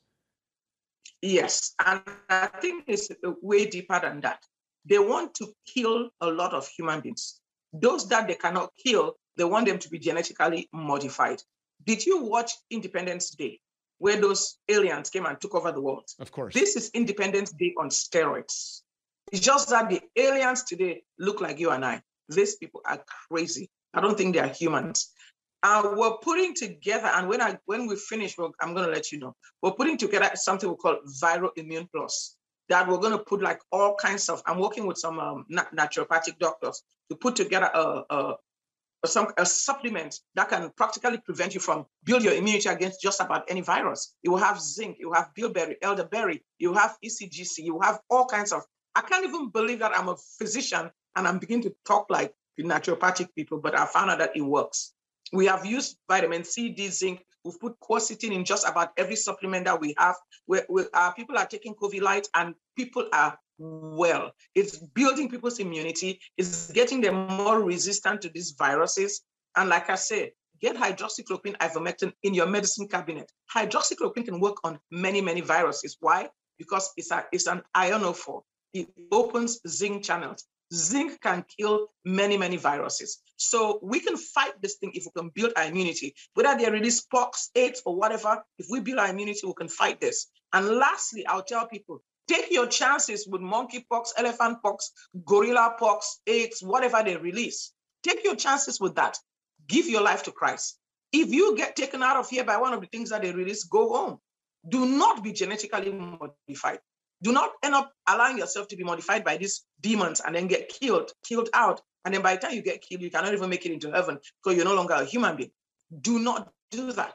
Yes, and I think it's way deeper than that. They want to kill a lot of human beings. Those that they cannot kill, they want them to be genetically modified. Did you watch Independence Day, where those aliens came and took over the world? Of course. This is Independence Day on steroids. It's just that the aliens today look like you and I. These people are crazy. I don't think they are humans. We're putting together, and when we finish, I'm going to let you know. We're putting together something we call Viral Immune Plus, that we're going to put like all kinds of, I'm working with some naturopathic doctors to put together a supplement that can practically prevent you from build your immunity against just about any virus. You will have zinc, you will have bilberry, elderberry, you will have ECGC, you will have all kinds of, I can't even believe that I'm a physician and I'm beginning to talk like the naturopathic people, but I found out that it works. We have used vitamin C, D, zinc. We've put quercetin in just about every supplement that we have. People are taking COVID-Lite and people are well. It's building people's immunity. It's getting them more resistant to these viruses. And like I said, get hydroxychloroquine, ivermectin in your medicine cabinet. Hydroxychloroquine can work on many, many viruses. Why? Because it's an ionophore. It opens zinc channels. Zinc can kill many, many viruses. So we can fight this thing if we can build our immunity. Whether they release pox, AIDS, or whatever, if we build our immunity, we can fight this. And lastly, I'll tell people, take your chances with monkeypox, elephant pox, gorilla pox, AIDS, whatever they release. Take your chances with that. Give your life to Christ. If you get taken out of here by one of the things that they release, go home. Do not be genetically modified. Do not end up allowing yourself to be modified by these demons and then get killed out. And then by the time you get killed, you cannot even make it into heaven because you're no longer a human being. Do not do that.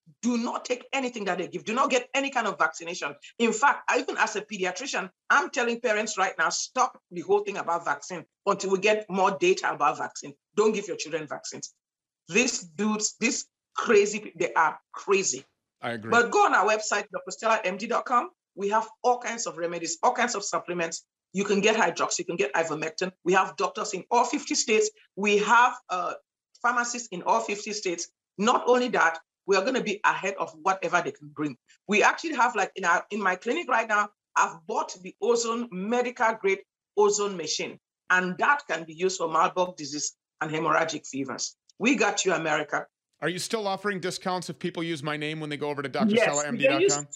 do not take anything that they give. Do not get any kind of vaccination. In fact, even as a pediatrician, I'm telling parents right now, stop the whole thing about vaccine until we get more data about vaccine. Don't give your children vaccines. These dudes, these crazy, they are crazy. I agree. But go on our website, drstellamd.com. We have all kinds of remedies, all kinds of supplements. You can get hydroxy, you can get ivermectin. We have doctors in all 50 states. We have pharmacists in all 50 states. Not only that, we are going to be ahead of whatever they can bring. We actually have, like in my clinic right now, I've bought the ozone, medical grade ozone machine, and that can be used for Marburg disease and hemorrhagic fevers. We got you, America. Are you still offering discounts if people use my name when they go over to drstellamd.com?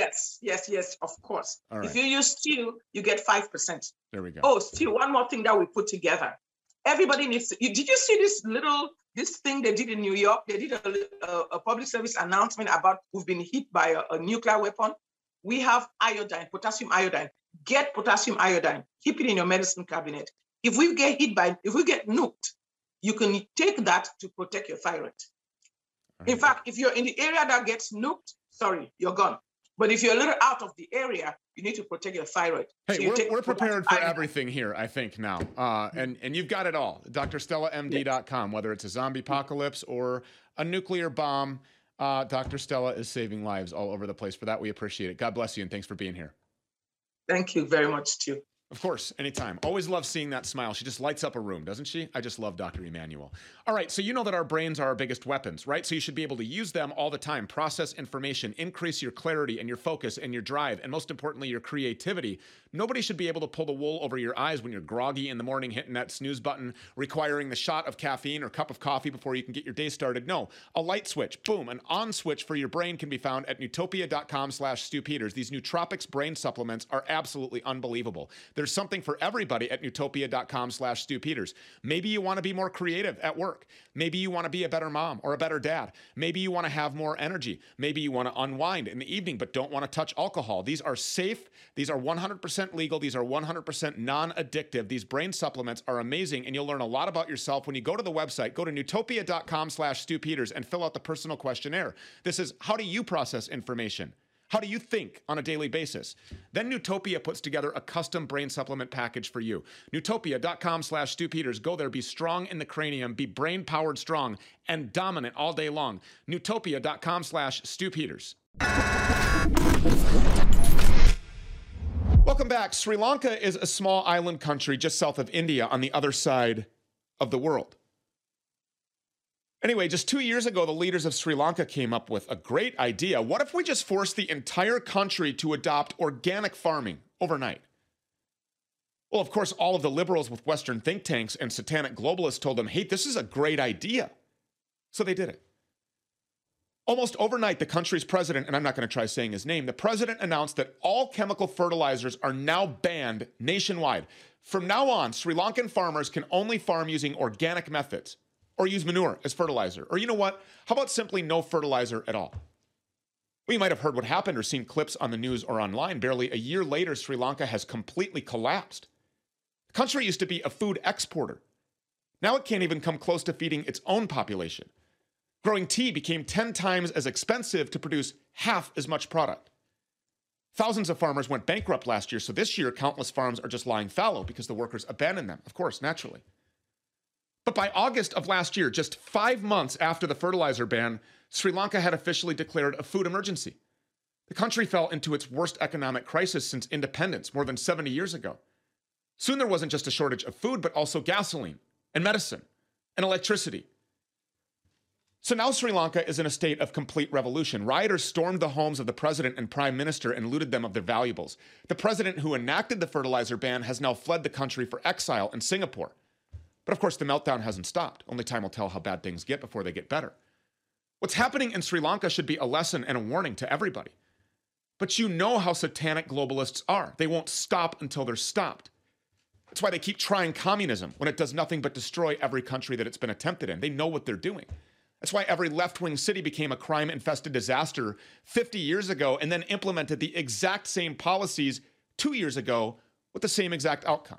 Yes, of course. All right. If you use Stu, you get 5%. There we go. Oh, Stu, one more thing that we put together. Everybody needs to, did you see this thing they did in New York? They did a public service announcement about we've been hit by a nuclear weapon. We have iodine, potassium iodine. Get potassium iodine. Keep it in your medicine cabinet. If we get nuked, you can take that to protect your thyroid. Right. In fact, if you're in the area that gets nuked, sorry, you're gone. But if you're a little out of the area, you need to protect your thyroid. Hey, so we're prepared for everything here, I think, now. And you've got it all. drstellamd.com, whether it's a zombie apocalypse or a nuclear bomb, Dr. Stella is saving lives all over the place. For that, we appreciate it. God bless you, and thanks for being here. Thank you very much, too. Of course, anytime. Always love seeing that smile. She just lights up a room, doesn't she? I just love Dr. Emanuel. All right, so you know that our brains are our biggest weapons, right? So you should be able to use them all the time, process information, increase your clarity and your focus and your drive, and most importantly, your creativity. Nobody should be able to pull the wool over your eyes when you're groggy in the morning, hitting that snooze button, requiring the shot of caffeine or cup of coffee before you can get your day started. No, a light switch, boom, an on switch for your brain can be found at Newtopia.com/Stu Peters. These nootropics brain supplements are absolutely unbelievable. There's something for everybody at Newtopia.com/Stu Peters. Maybe you want to be more creative at work. Maybe you want to be a better mom or a better dad. Maybe you want to have more energy. Maybe you want to unwind in the evening but don't want to touch alcohol. These are safe. These are 100% legal. These are 100% non-addictive. These brain supplements are amazing, and you'll learn a lot about yourself when you go to the website. Go to Newtopia.com/Stu Peters and fill out the personal questionnaire. This is, how do you process information? How do you think on a daily basis? Then Newtopia puts together a custom brain supplement package for you. Newtopia.com/Stu Peters. Go there, be strong in the cranium, be brain-powered strong, and dominant all day long. Newtopia.com/Stu Peters. Welcome back. Sri Lanka is a small island country just south of India on the other side of the world. Anyway, just 2 years ago, the leaders of Sri Lanka came up with a great idea. What if we just forced the entire country to adopt organic farming overnight? Well, of course, all of the liberals with Western think tanks and satanic globalists told them, hey, this is a great idea. So they did it. Almost overnight, the country's president, and I'm not going to try saying his name, the president announced that all chemical fertilizers are now banned nationwide. From now on, Sri Lankan farmers can only farm using organic methods, or use manure as fertilizer. Or you know what? How about simply no fertilizer at all? Well, you might have heard what happened or seen clips on the news or online. Barely a year later, Sri Lanka has completely collapsed. The country used to be a food exporter. Now it can't even come close to feeding its own population. Growing tea became 10 times as expensive to produce half as much product. Thousands of farmers went bankrupt last year, so this year countless farms are just lying fallow because the workers abandoned them, of course, naturally. But by August of last year, just 5 months after the fertilizer ban, Sri Lanka had officially declared a food emergency. The country fell into its worst economic crisis since independence more than 70 years ago. Soon there wasn't just a shortage of food, but also gasoline and medicine and electricity. So now Sri Lanka is in a state of complete revolution. Rioters stormed the homes of the president and prime minister and looted them of their valuables. The president who enacted the fertilizer ban has now fled the country for exile in Singapore. But of course, the meltdown hasn't stopped. Only time will tell how bad things get before they get better. What's happening in Sri Lanka should be a lesson and a warning to everybody. But you know how satanic globalists are. They won't stop until they're stopped. That's why they keep trying communism when it does nothing but destroy every country that it's been attempted in. They know what they're doing. That's why every left-wing city became a crime-infested disaster 50 years ago and then implemented the exact same policies 2 years ago with the same exact outcome.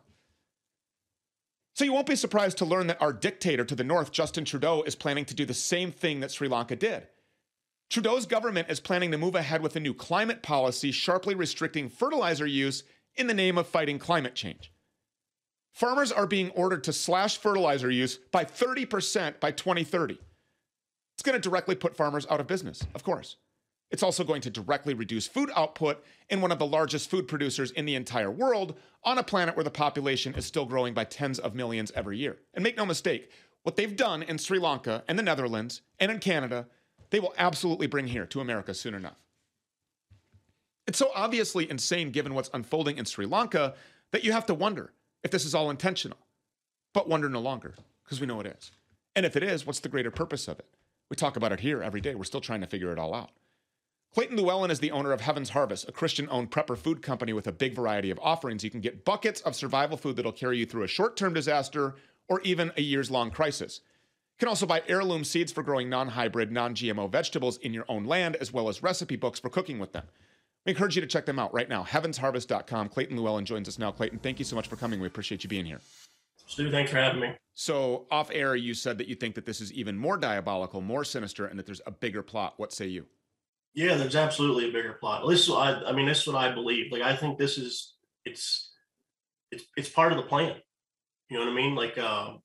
So you won't be surprised to learn that our dictator to the north, Justin Trudeau, is planning to do the same thing that Sri Lanka did. Trudeau's government is planning to move ahead with a new climate policy sharply restricting fertilizer use in the name of fighting climate change. Farmers are being ordered to slash fertilizer use by 30% by 2030. It's going to directly put farmers out of business, of course. It's also going to directly reduce food output in one of the largest food producers in the entire world on a planet where the population is still growing by tens of millions every year. And make no mistake, what they've done in Sri Lanka and the Netherlands and in Canada, they will absolutely bring here to America soon enough. It's so obviously insane given what's unfolding in Sri Lanka that you have to wonder if this is all intentional. But wonder no longer, because we know it is. And if it is, what's the greater purpose of it? We talk about it here every day. We're still trying to figure it all out. Clayton Llewellyn is the owner of Heaven's Harvest, a Christian-owned prepper food company with a big variety of offerings. You can get buckets of survival food that'll carry you through a short-term disaster or even a years-long crisis. You can also buy heirloom seeds for growing non-hybrid, non-GMO vegetables in your own land, as well as recipe books for cooking with them. We encourage you to check them out right now, heavensharvest.com. Clayton Llewellyn joins us now. Clayton, thank you so much for coming. We appreciate you being here. Stu, thanks for having me. So off air, you said that you think that this is even more diabolical, more sinister, and that there's a bigger plot. What say you? Yeah, there's absolutely a bigger plot. This is what I believe. Like, I think this is, it's part of the plan. You know what I mean? Like,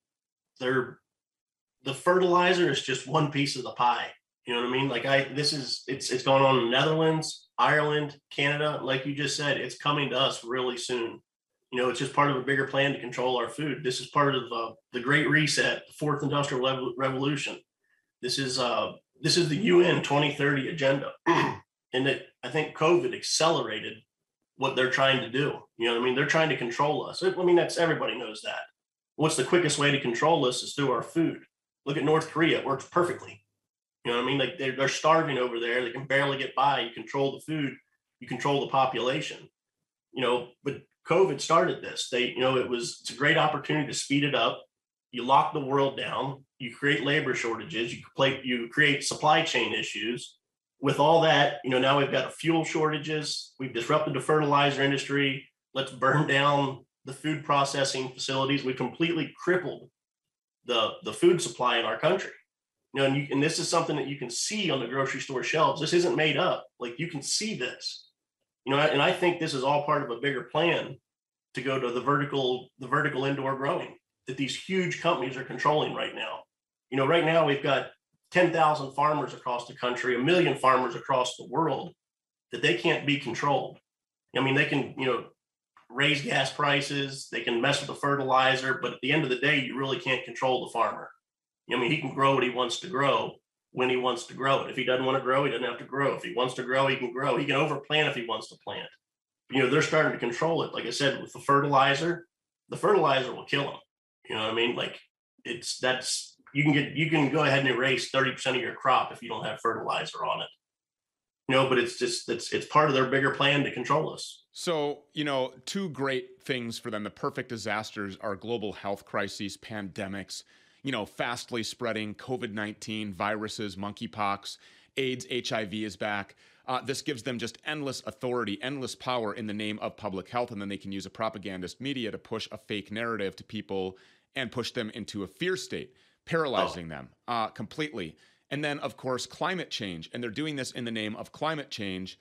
the fertilizer is just one piece of the pie. You know what I mean? Like, it's going on in the Netherlands, Ireland, Canada. Like you just said, it's coming to us really soon. You know, it's just part of a bigger plan to control our food. This is part of the Great Reset, the Fourth Industrial Revolution. This is the UN 2030 agenda. And I think COVID accelerated what they're trying to do. You know what I mean? They're trying to control us. I mean, everybody knows that. What's the quickest way to control us is through our food. Look at North Korea. It works perfectly. You know what I mean? Like, they're starving over there. They can barely get by. You control the food. You control the population. You know, but COVID started this. It's a great opportunity to speed it up. You lock the world down. You create labor shortages. You create supply chain issues. With all that, you know, now we've got fuel shortages. We've disrupted the fertilizer industry. Let's burn down the food processing facilities. We completely crippled the food supply in our country. You know, and this is something that you can see on the grocery store shelves. This isn't made up. Like, you can see this. You know, and I think this is all part of a bigger plan to go to the vertical indoor growing that these huge companies are controlling right now. You know, right now we've got 10,000 farmers across the country, 1 million farmers across the world, that they can't be controlled. I mean, they can, you know, raise gas prices, they can mess with the fertilizer, but at the end of the day, you really can't control the farmer. I mean, he can grow what he wants to grow when he wants to grow it. If he doesn't want to grow, he doesn't have to grow. If he wants to grow, he can grow. He can overplant if he wants to plant. You know, they're starting to control it. Like I said, with the fertilizer will kill him. You know what I mean? Like, you can go ahead and erase 30% of your crop if you don't have fertilizer on it. You know, but it's part of their bigger plan to control us. So, you know, two great things for them. The perfect disasters are global health crises, pandemics, you know, fastly spreading COVID-19, viruses, monkeypox, AIDS, HIV is back. This gives them just endless authority, endless power in the name of public health. And then they can use a propagandist media to push a fake narrative to people and push them into a fear state, paralyzing them completely. And then, of course, climate change. And they're doing this in the name of climate change.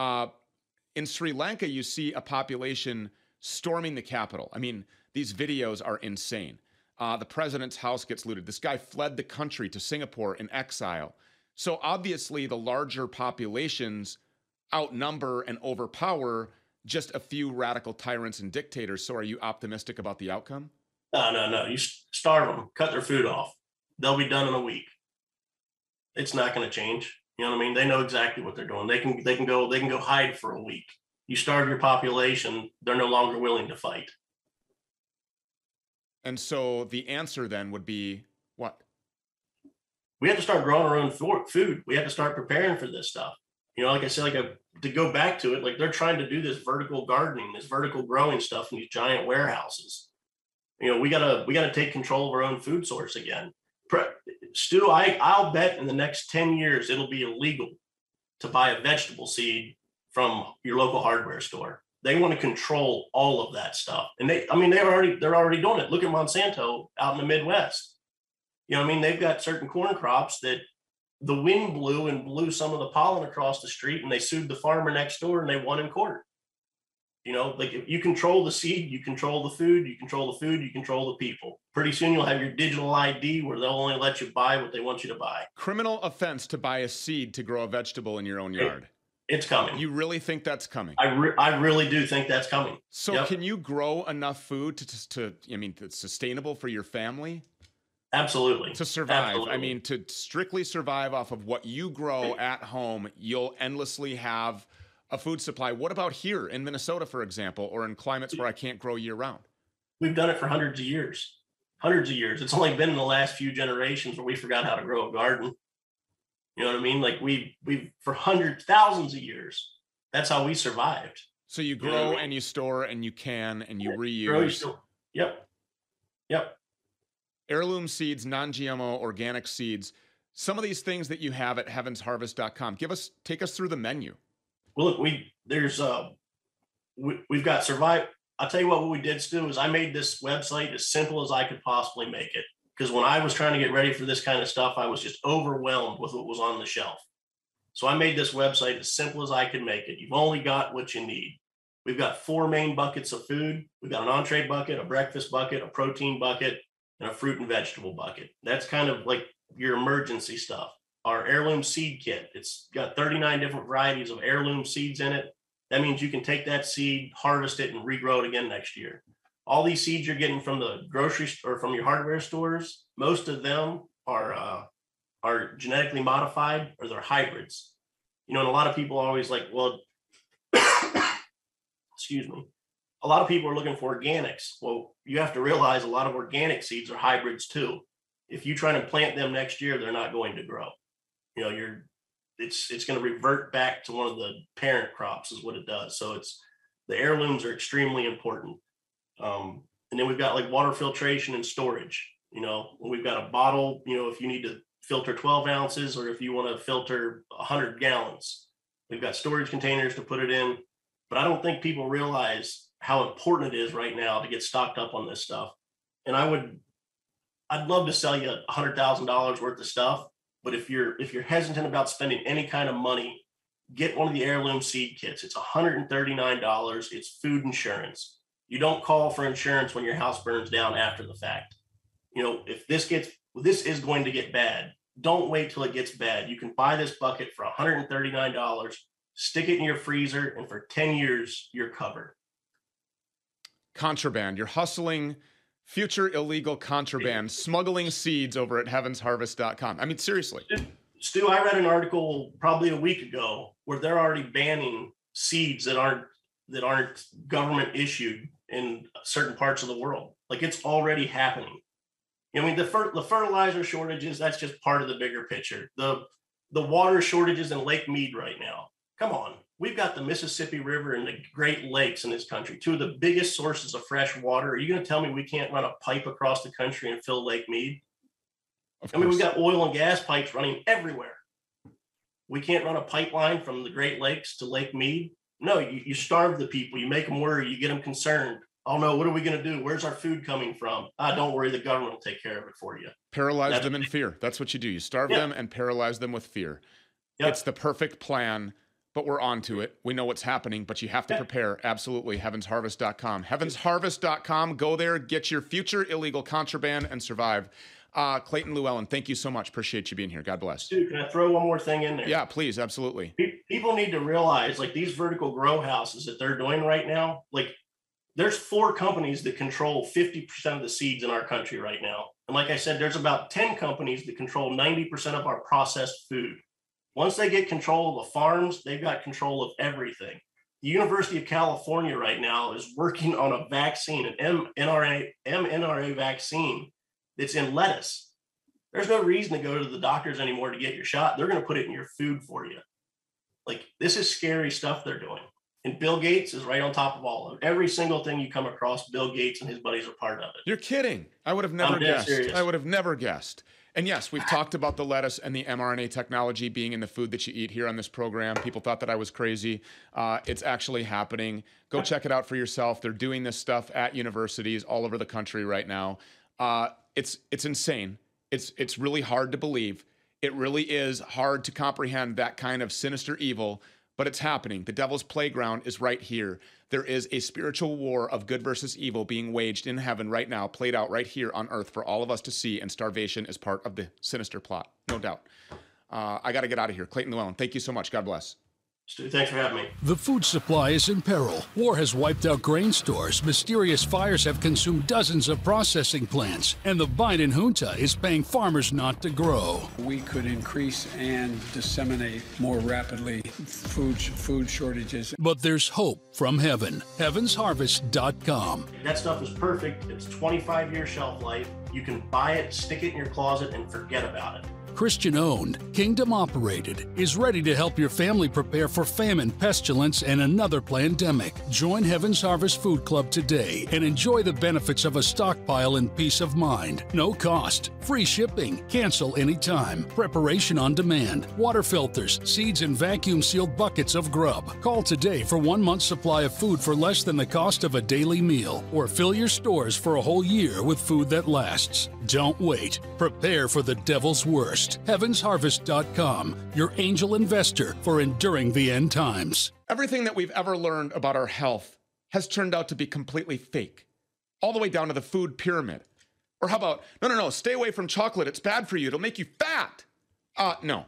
In Sri Lanka, you see a population storming the Capitol. I mean, these videos are insane. The president's house gets looted. This guy fled the country to Singapore in exile. So obviously, the larger populations outnumber and overpower just a few radical tyrants and dictators. So are you optimistic about the outcome? No. You starve them, cut their food off. They'll be done in a week. It's not going to change. You know what I mean? They know exactly what they're doing. They can go hide for a week. You starve your population, they're no longer willing to fight. And so the answer then would be what? We have to start growing our own food. We have to start preparing for this stuff. You know, like I said, to go back to it, like, they're trying to do this vertical gardening, this vertical growing stuff in these giant warehouses. You know, we gotta take control of our own food source again. Stu, I'll bet in the next 10 years it'll be illegal to buy a vegetable seed from your local hardware store. They want to control all of that stuff, and they're already doing it. Look at Monsanto out in the Midwest. You know what I mean? They've got certain corn crops that the wind blew and blew some of the pollen across the street, and they sued the farmer next door and they won in court. You know, like if you control the seed, you control the food, you control the food, you control the people. Pretty soon you'll have your digital ID where they'll only let you buy what they want you to buy. Criminal offense to buy a seed to grow a vegetable in your own yard. It's coming. You really think that's coming? I really do think that's coming. So Yep. can you grow enough food to I mean, that's sustainable for your family? Absolutely. To survive. Absolutely. I mean, to strictly survive off of what you grow at home, you'll endlessly have a food supply. What about here in Minnesota, for example, or in climates where I can't grow year round? We've done it for hundreds of years. Hundreds of years. It's only been in the last few generations where we forgot how to grow a garden. You know what I mean? Like we've for hundreds, thousands of years, that's how we survived. So you grow and you store and you can and you reuse. Grow, still, yep. Heirloom seeds, non-GMO, organic seeds. Some of these things that you have at heavensharvest.com. Take us through the menu. Well, look, we've got survive. I'll tell you what we did, Stu, is I made this website as simple as I could possibly make it. Because when I was trying to get ready for this kind of stuff, I was just overwhelmed with what was on the shelf. So I made this website as simple as I could make it. You've only got what you need. We've got 4 main buckets of food. We've got an entree bucket, a breakfast bucket, a protein bucket, and a fruit and vegetable bucket. That's kind of like your emergency stuff. Our heirloom seed kit, it's got 39 different varieties of heirloom seeds in it. That means you can take that seed, harvest it, and regrow it again next year. All these seeds you're getting from the grocery store or from your hardware stores, most of them are genetically modified or they're hybrids. You know, and a lot of people are always like, well, excuse me. A lot of people are looking for organics. Well, you have to realize a lot of organic seeds are hybrids too. If you try to plant them next year, they're not going to grow. You know, it's going to revert back to one of the parent crops is what it does. So the heirlooms are extremely important. And then we've got like water filtration and storage. You know, we've got a bottle, you know, if you need to filter 12 ounces or if you want to filter 100 gallons, we've got storage containers to put it in. But I don't think people realize how important it is right now to get stocked up on this stuff. And I'd love to sell you $100,000 worth of stuff. But if you're hesitant about spending any kind of money, get one of the heirloom seed kits. It's $139. It's food insurance. You don't call for insurance when your house burns down after the fact. You know, if this is going to get bad, don't wait till it gets bad. You can buy this bucket for $139, stick it in your freezer, and for 10 years, you're covered. Contraband. You're hustling future illegal contraband, smuggling seeds over at heavensharvest.com. I mean, seriously. Stu, I read an article probably a week ago where they're already banning seeds that aren't government issued in certain parts of the world. Like it's already happening. I mean, the fertilizer shortages, that's just part of the bigger picture. The water shortages in Lake Mead right now. Come on. We've got the Mississippi River and the Great Lakes in this country, 2 of the biggest sources of fresh water. Are you going to tell me we can't run a pipe across the country and fill Lake Mead? I mean, we've got oil and gas pipes running everywhere. We can't run a pipeline from the Great Lakes to Lake Mead. No, you starve the people. You make them worry. You get them concerned. Oh, no, what are we going to do? Where's our food coming from? Don't worry. The government will take care of it for you. Paralyze them in fear. That's what you do. You starve them and paralyze them with fear. Yep. It's the perfect plan. But we're on to it. We know what's happening, but you have to prepare. Absolutely. Heavensharvest.com. Heavensharvest.com. Go there, get your future illegal contraband, and survive. Clayton Llewellyn, thank you so much. Appreciate you being here. God bless. Dude, can I throw one more thing in there? Yeah, please. Absolutely. People need to realize, like, these vertical grow houses that they're doing right now, like, there's 4 companies that control 50% of the seeds in our country right now. And like I said, there's about 10 companies that control 90% of our processed food. Once they get control of the farms, they've got control of everything. The University of California right now is working on a vaccine, an mRNA vaccine that's in lettuce. There's no reason to go to the doctors anymore to get your shot. They're going to put it in your food for you. Like, this is scary stuff they're doing. And Bill Gates is right on top of all of it. Every single thing you come across, Bill Gates and his buddies are part of it. You're kidding. I would have never guessed. Serious. I would have never guessed. And yes, we've talked about the lettuce and the mRNA technology being in the food that you eat here on this program. People thought that I was crazy. It's actually happening. Go check it out for yourself. They're doing this stuff at universities all over the country right now. It's insane. It's really hard to believe. It really is hard to comprehend that kind of sinister evil, but it's happening. The devil's playground is right here. There is a spiritual war of good versus evil being waged in heaven right now, played out right here on earth for all of us to see, and starvation is part of the sinister plot, no doubt. I got to get out of here. Clayton Llewellyn, thank you so much. God bless. Stu, thanks for having me. The food supply is in peril. War has wiped out grain stores. Mysterious fires have consumed dozens of processing plants. And the Biden junta is paying farmers not to grow. We could increase and disseminate more rapidly food shortages. But there's hope from heaven. HeavensHarvest.com. That stuff is perfect. It's 25-year shelf life. You can buy it, stick it in your closet, and forget about it. Christian owned, kingdom operated, is ready to help your family prepare for famine, pestilence, and another pandemic. Join Heaven's Harvest Food Club today and enjoy the benefits of a stockpile and peace of mind. No cost, free shipping, cancel anytime, preparation on demand, water filters, seeds, and vacuum-sealed buckets of grub. Call today for 1 month's supply of food for less than the cost of a daily meal, or fill your stores for a whole year with food that lasts. Don't wait. Prepare for the devil's worst. HeavensHarvest.com, your angel investor for enduring the end times. Everything that we've ever learned about our health has turned out to be completely fake, all the way down to the food pyramid. Or how about, no, stay away from chocolate. It's bad for you. It'll make you fat. No.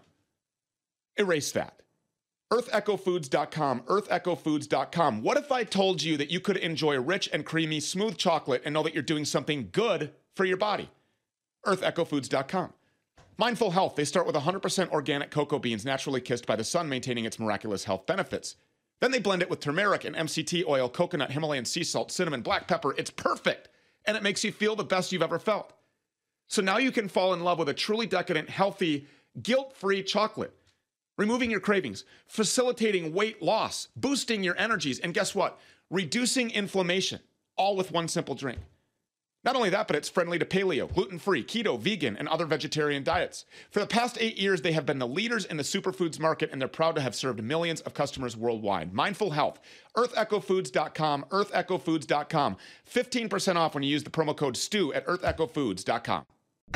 Erase that. EarthEchoFoods.com, EarthEchoFoods.com. What if I told you that you could enjoy rich and creamy, smooth chocolate and know that you're doing something good for your body? EarthEchoFoods.com. Mindful Health, they start with 100% organic cocoa beans naturally kissed by the sun, maintaining its miraculous health benefits. Then they blend it with turmeric and MCT oil, coconut, Himalayan sea salt, cinnamon, black pepper. It's perfect, and it makes you feel the best you've ever felt. So now you can fall in love with a truly decadent, healthy, guilt-free chocolate, removing your cravings, facilitating weight loss, boosting your energies, and guess what? Reducing inflammation, all with one simple drink. Not only that, but it's friendly to paleo, gluten-free, keto, vegan, and other vegetarian diets. For the past 8 years, they have been the leaders in the superfoods market, and they're proud to have served millions of customers worldwide. Mindful Health, EarthEchoFoods.com, EarthEchoFoods.com. 15% off when you use the promo code STU at EarthEchoFoods.com.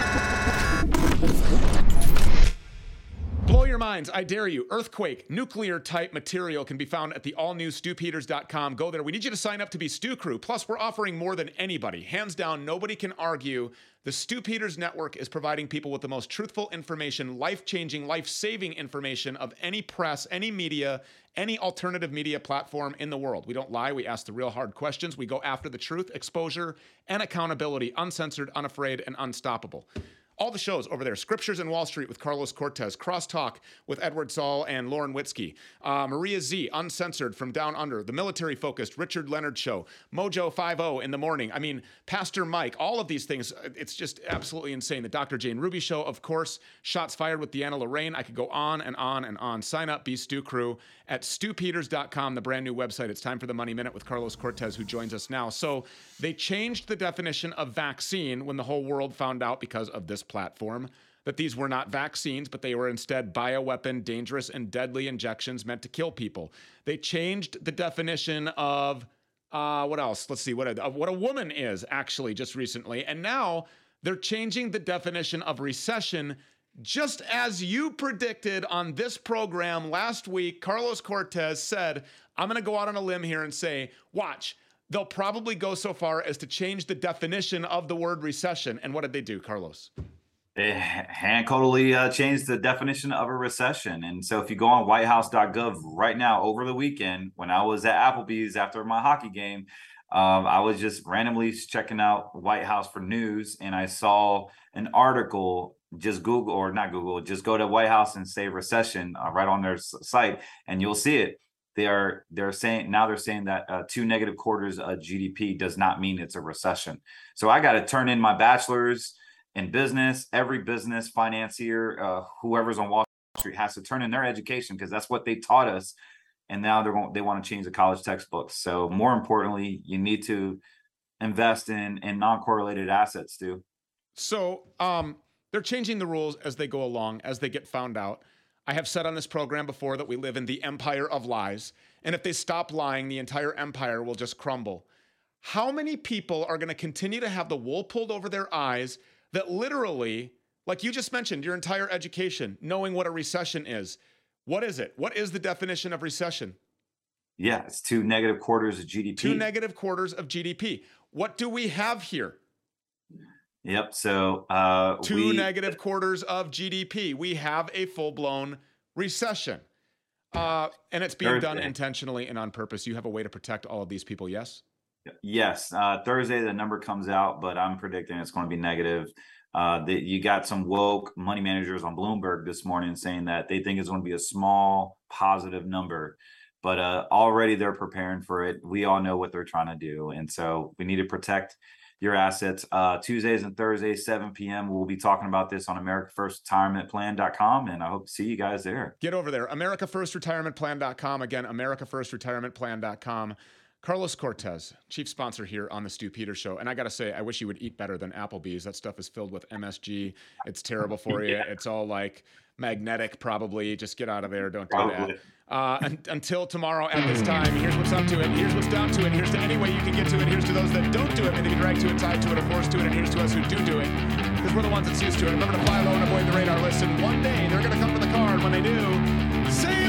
Blow your minds, I dare you. Earthquake, nuclear-type material can be found at the all-new StuPeters.com. Go there. We need you to sign up to be Stu Crew. Plus, we're offering more than anybody. Hands down, nobody can argue. The Stu Peters Network is providing people with the most truthful information, life-changing, life-saving information of any press, any media, any alternative media platform in the world. We don't lie. We ask the real hard questions. We go after the truth, exposure, and accountability, uncensored, unafraid, and unstoppable. All the shows over there. Scriptures in Wall Street with Carlos Cortez. Crosstalk with Edward Saul and Lauren Witzke. Maria Z, Uncensored from Down Under. The military-focused Richard Leonard Show. Mojo 5-0 in the morning. I mean, Pastor Mike. All of these things. It's just absolutely insane. The Dr. Jane Ruby Show, of course. Shots Fired with Deanna Lorraine. I could go on and on and on. Sign up, be Stu Crew at StuPeters.com, the brand new website. It's time for the Money Minute with Carlos Cortez, who joins us now. So they changed the definition of vaccine when the whole world found out, because of this platform, that these were not vaccines, but they were instead bioweapon, dangerous and deadly injections meant to kill people. They changed the definition of what else? Let's see what a woman is actually just recently, and now they're changing the definition of recession. Just as you predicted on this program last week, Carlos Cortez said, I'm going to go out on a limb here and say, watch, they'll probably go so far as to change the definition of the word recession. And what did they do, Carlos? They hand-codily changed the definition of a recession. And so if you go on whitehouse.gov right now over the weekend, when I was at Applebee's after my hockey game, I was just randomly checking out White House for news, and I saw an article. Just Google, or not Google, just go to White House and say recession right on their site, and you'll see it. They're saying that 2 negative quarters of GDP does not mean it's a recession. So I got to turn in my bachelor's in business. Every business financier, whoever's on Wall Street, has to turn in their education, because that's what they taught us. And now they want to change the college textbooks. So more importantly, you need to invest in non-correlated assets too. So they're changing the rules as they go along, as they get found out. I have said on this program before that we live in the empire of lies. And if they stop lying, the entire empire will just crumble. How many people are going to continue to have the wool pulled over their eyes that literally, Like you just mentioned, your entire education, knowing what a recession is. What is it? What is the definition of recession? Yeah, it's 2 negative quarters of GDP. 2 negative quarters of GDP. What do we have here? Yep. So 2 negative quarters of GDP. We have a full-blown recession. And it's being done intentionally and on purpose. You have a way to protect all of these people, yes? Yes. Thursday, the number comes out, but I'm predicting it's going to be negative. You got some woke money managers on Bloomberg this morning saying that they think it's going to be a small positive number, but already they're preparing for it. We all know what they're trying to do. And so we need to protect your assets. Tuesdays and Thursdays, 7 p.m. We'll be talking about this on AmericaFirstRetirementPlan.com, and I hope to see you guys there. Get over there. AmericaFirstRetirementPlan.com. Again, AmericaFirstRetirementPlan.com. Carlos Cortez, chief sponsor here on the Stu Peters Show. And I got to say, I wish you would eat better than Applebee's. That stuff is filled with MSG. It's terrible for you. It's all like magnetic, probably. Just get out of there. Don't do that. Until tomorrow at this time, here's what's up to it. Here's what's down to it. Here's to any way you can get to it. Here's to those that don't do it. Maybe dragged to it, tied to it, or forced to it. And here's to us who do it. Because we're the ones that's used to it. Remember to fly low and avoid the radar. Listen, one day they're going to come for the car. And when they do, see ya!